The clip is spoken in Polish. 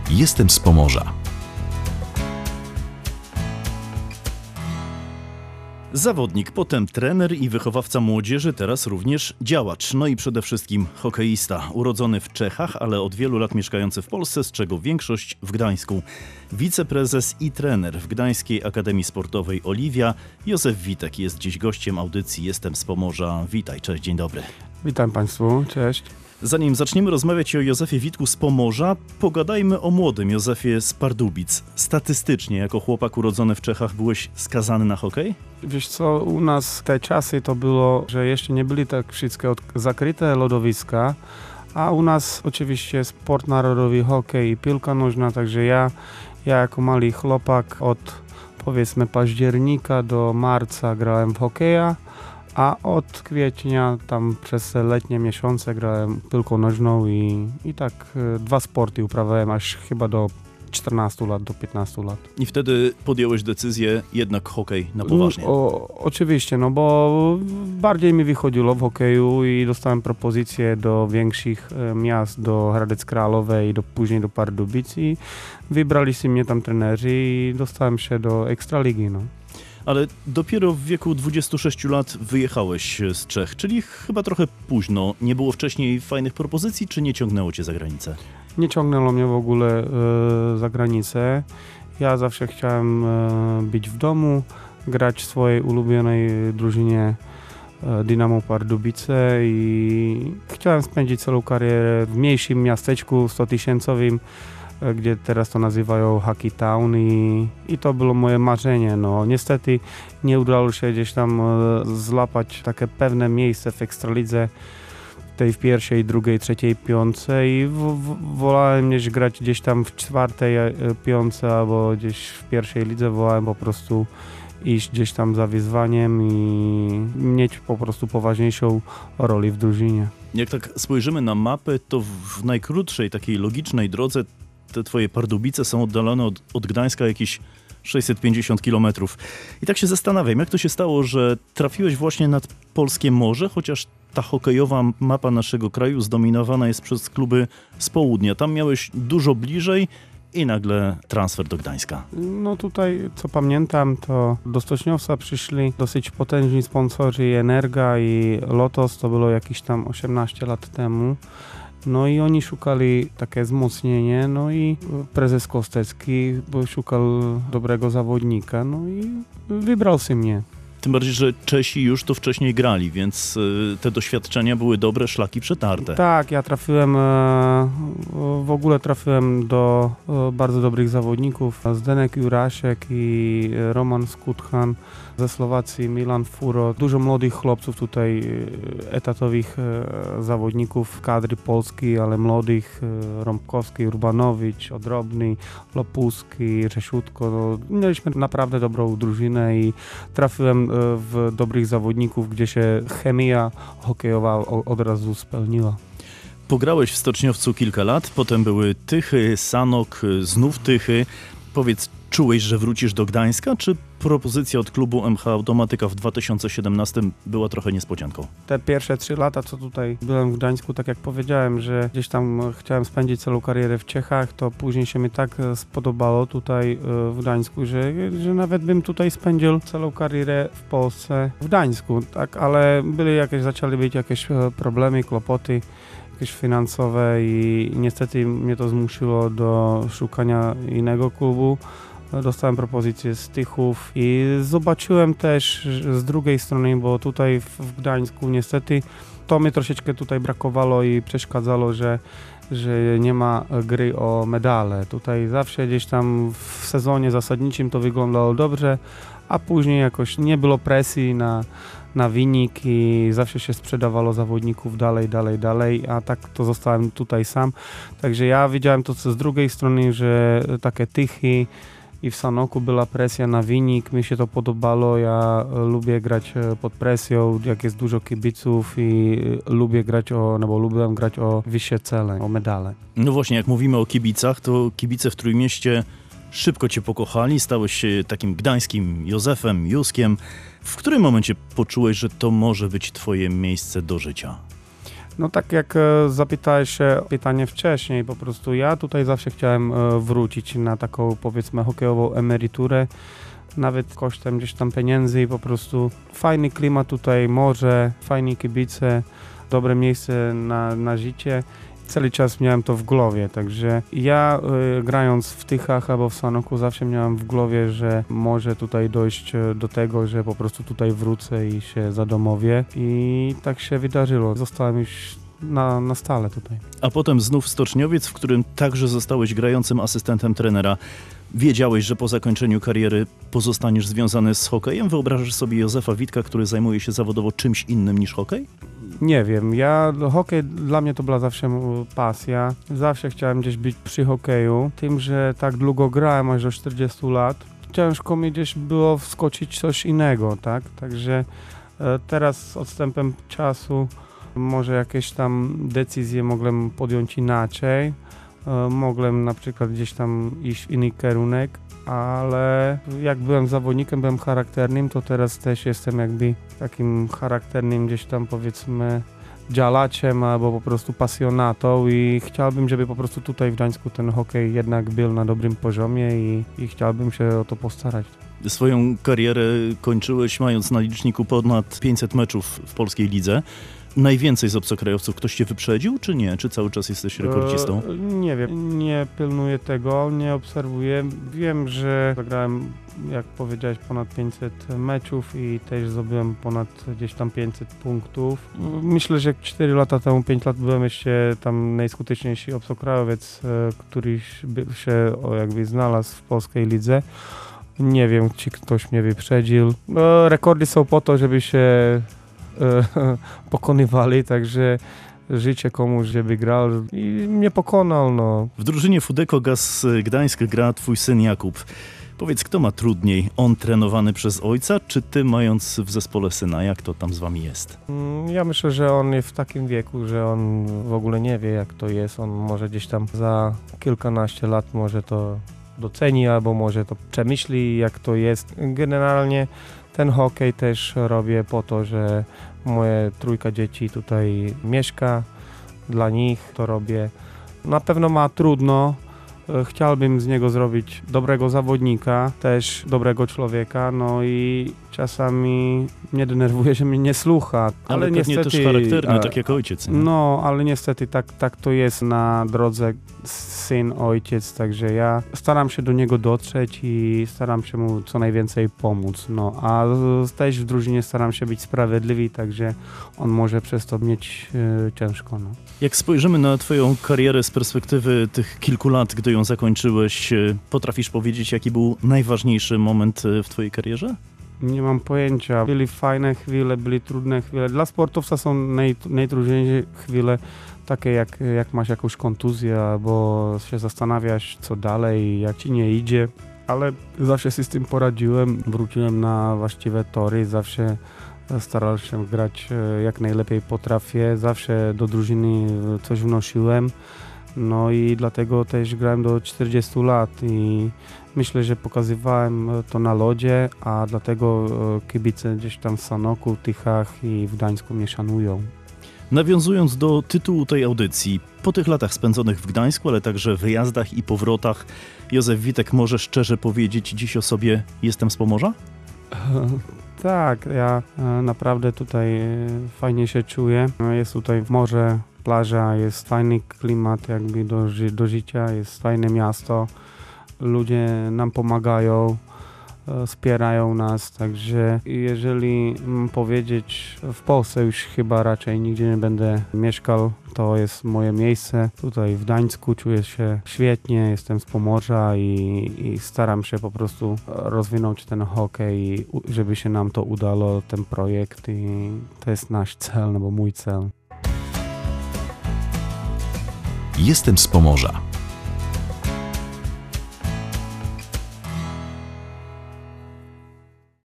Jestem z Pomorza. Zawodnik, potem trener i wychowawca młodzieży, teraz również działacz, no i przede wszystkim hokeista. Urodzony w Czechach, ale od wielu lat mieszkający w Polsce, z czego większość w Gdańsku. Wiceprezes i trener w Gdańskiej Akademii Sportowej Oliwia, Józef Witek jest dziś gościem audycji Jestem z Pomorza. Witaj, cześć, dzień dobry. Witam Państwu, cześć. Zanim zaczniemy rozmawiać o Józefie Witku z Pomorza, pogadajmy o młodym Józefie z Pardubic. Statystycznie, jako chłopak urodzony w Czechach, byłeś skazany na hokej? Wiesz co, u nas te czasy to było, że jeszcze nie byli tak wszystkie zakryte lodowiska, a u nas oczywiście sport narodowy, hokej i piłka nożna, także ja jako mały chłopak od powiedzmy października do marca grałem w hokeja, a od kwietnia tam przez letnie miesiące grałem piłką nożną i tak dwa sporty uprawiałem aż chyba do 14 lat, do 15 lat. I wtedy podjąłeś decyzję jednak hokej na poważnie. Oczywiście, no bo bardziej mi wychodziło w hokeju i dostałem propozycje do większych miast, do Hradec Králové i później do Pardubic i wybrali się mnie tam trenerzy i dostałem się do Ekstraligi, no. Ale dopiero w wieku 26 lat wyjechałeś z Czech, czyli chyba trochę późno. Nie było wcześniej fajnych propozycji, czy nie ciągnęło cię za granicę? Nie ciągnęło mnie w ogóle za granicę. Ja zawsze chciałem być w domu, grać w swojej ulubionej drużynie Dynamo Pardubice i chciałem spędzić całą karierę w mniejszym miasteczku 100-tysięcowym, gdzie teraz to nazywają Hockey Town i to było moje marzenie. No, niestety nie udało się gdzieś tam złapać takie pewne miejsce w Ekstralidze, tej w pierwszej, drugiej, trzeciej piątce i wolałem gdzieś grać gdzieś tam w czwartej piątce albo gdzieś w pierwszej lidze, wolałem po prostu iść gdzieś tam za wyzwaniem i mieć po prostu poważniejszą rolę w drużynie. Jak tak spojrzymy na mapę, to w najkrótszej, takiej logicznej drodze te twoje Pardubice są oddalone od Gdańska jakieś 650 kilometrów. I tak się zastanawiam, jak to się stało, że trafiłeś właśnie nad polskie morze, chociaż ta hokejowa mapa naszego kraju zdominowana jest przez kluby z południa. Tam miałeś dużo bliżej i nagle transfer do Gdańska. No tutaj, co pamiętam, to do Stoczniowca przyszli dosyć potężni sponsorzy i Energa i Lotos, to było jakieś tam 18 lat temu. No i oni szukali takie wzmocnienie, no i prezes Kostecki szukał dobrego zawodnika, no i wybrał się mnie. Tym bardziej, że Czesi już to wcześniej grali, więc te doświadczenia były dobre, szlaki przetarte. Tak, ja w ogóle trafiłem do bardzo dobrych zawodników. Zdenek Jurasiek i Roman Skuthan ze Słowacji, Milan Furo. Dużo młodych chłopców tutaj, etatowych zawodników kadry polskiej, ale młodych, Rąbkowski, Urbanowicz, Odrobny, Lopuski, Rzeszutko. No, mieliśmy naprawdę dobrą drużynę i trafiłem w dobrych zawodników, gdzie się chemia hokejowa od razu spełniła. Pograłeś w Stoczniowcu kilka lat, potem były Tychy, Sanok, znów Tychy. Powiedz, czułeś, że wrócisz do Gdańska, czy propozycja od klubu MH Automatyka w 2017 była trochę niespodzianką? Te pierwsze 3 lata, co tutaj byłem w Gdańsku, tak jak powiedziałem, że gdzieś tam chciałem spędzić całą karierę w Czechach, to później się mi tak spodobało tutaj w Gdańsku, że nawet bym tutaj spędził całą karierę w Polsce, w Gdańsku, tak, ale zaczęły być jakieś problemy, kłopoty jakieś finansowe i niestety mnie to zmusiło do szukania innego klubu. Dostałem propozycję z Tychów i zobaczyłem też z drugiej strony, bo tutaj w Gdańsku niestety to mi troszeczkę tutaj brakowało i przeszkadzało, że nie ma gry o medale. Tutaj zawsze gdzieś tam w sezonie zasadniczym to wyglądało dobrze, a później jakoś nie było presji na wynik i zawsze się sprzedawało zawodników dalej, a tak to zostałem tutaj sam. Także ja widziałem to z drugiej strony, że takie Tychy i w Sanoku była presja na wynik, mi się to podobało, ja lubię grać pod presją, jak jest dużo kibiców i lubiłem grać o wyższe cele, o medale. No właśnie, jak mówimy o kibicach, to kibice w Trójmieście szybko cię pokochali, stałeś się takim gdańskim Józefem, Józkiem. W którym momencie poczułeś, że to może być twoje miejsce do życia? No tak jak zapytałeś się pytanie wcześniej, po prostu ja tutaj zawsze chciałem wrócić na taką, powiedzmy, hokejową emeryturę, nawet kosztem gdzieś tam pieniędzy i po prostu fajny klimat tutaj, morze, fajni kibice, dobre miejsce na życie. Cały czas miałem to w głowie, także ja grając w Tychach albo w Sanoku zawsze miałem w głowie, że może tutaj dojść do tego, że po prostu tutaj wrócę i się zadomowię i tak się wydarzyło. Zostałem już na stale tutaj. A potem znów Stoczniowiec, w którym także zostałeś grającym asystentem trenera. Wiedziałeś, że po zakończeniu kariery pozostaniesz związany z hokejem? Wyobrażasz sobie Józefa Witka, który zajmuje się zawodowo czymś innym niż hokej? Nie wiem, hokej dla mnie to była zawsze pasja. Zawsze chciałem gdzieś być przy hokeju. Tym, że tak długo grałem, aż do 40 lat, ciężko mi gdzieś było wskoczyć coś innego, tak? Także teraz z odstępem czasu może jakieś tam decyzje mogłem podjąć inaczej. Mogłem na przykład gdzieś tam iść w inny kierunek, ale jak byłem zawodnikiem, byłem charakternym, to teraz też jestem jakby takim charakternym gdzieś tam, powiedzmy, działaczem albo po prostu pasjonatą i chciałbym, żeby po prostu tutaj w Gdańsku ten hokej jednak był na dobrym poziomie i chciałbym się o to postarać. Swoją karierę kończyłeś mając na liczniku ponad 500 meczów w polskiej lidze. Najwięcej z obcokrajowców ktoś cię wyprzedził, czy nie? Czy cały czas jesteś rekordzistą? Nie wiem, nie pilnuję tego, nie obserwuję. Wiem, że zagrałem, jak powiedziałeś, ponad 500 meczów i też zdobyłem ponad gdzieś tam 500 punktów. Myślę, że 4 lata temu, 5 lat byłem jeszcze tam najskuteczniejszy obcokrajowiec, który się jakby znalazł w polskiej lidze. Nie wiem, czy ktoś mnie wyprzedził. Rekordy są po to, żeby się pokonywali, także życzę komuś, żeby grał i mnie pokonał. No. W drużynie Fudeko Gaz Gdańsk gra twój syn Jakub. Powiedz, kto ma trudniej? On trenowany przez ojca, czy ty mając w zespole syna? Jak to tam z wami jest? Ja myślę, że on jest w takim wieku, że on w ogóle nie wie, jak to jest. On może gdzieś tam za kilkanaście lat może to doceni, albo może to przemyśli, jak to jest. Generalnie ten hokej też robię po to, że moje 3 dzieci tutaj mieszka, dla nich to robię. Na pewno ma trudno, chciałbym z niego zrobić dobrego zawodnika, też dobrego człowieka, no i czasami mnie denerwuje, że mnie nie słucha. Ale niestety też charakterny, tak jak ojciec. Nie? No, ale niestety tak to jest na drodze syn, ojciec, także ja staram się do niego dotrzeć i staram się mu co najwięcej pomóc, no, a też w drużynie staram się być sprawiedliwy, także on może przez to mieć ciężko, no. Jak spojrzymy na twoją karierę z perspektywy tych kilku lat, gdy ją zakończyłeś, potrafisz powiedzieć, jaki był najważniejszy moment w twojej karierze? Nie mam pojęcia. Były fajne chwile, były trudne chwile. Dla sportowca są najtrudniejsze chwile, takie jak masz jakąś kontuzję, albo się zastanawiasz, co dalej, jak ci nie idzie. Ale zawsze się z tym poradziłem. Wróciłem na właściwe tory, zawsze starałem się grać jak najlepiej potrafię. Zawsze do drużyny coś wnosiłem. No i dlatego też grałem do 40 lat i myślę, że pokazywałem to na lodzie, a dlatego kibice gdzieś tam w Sanoku, Tychach i w Gdańsku mnie szanują. Nawiązując do tytułu tej audycji, po tych latach spędzonych w Gdańsku, ale także wyjazdach i powrotach, Józef Witek może szczerze powiedzieć dziś o sobie: jestem z Pomorza? Tak, ja naprawdę tutaj fajnie się czuję. Jest tutaj morze, plaża, jest fajny klimat jakby do życia, jest fajne miasto. Ludzie nam pomagają, wspierają nas, także jeżeli powiedzieć, w Polsce już chyba raczej nigdzie nie będę mieszkał, to jest moje miejsce. Tutaj w Gdańsku czuję się świetnie, jestem z Pomorza i staram się po prostu rozwinąć ten hokej, żeby się nam to udało, ten projekt, i to jest nasz cel, no bo mój cel. Jestem z Pomorza.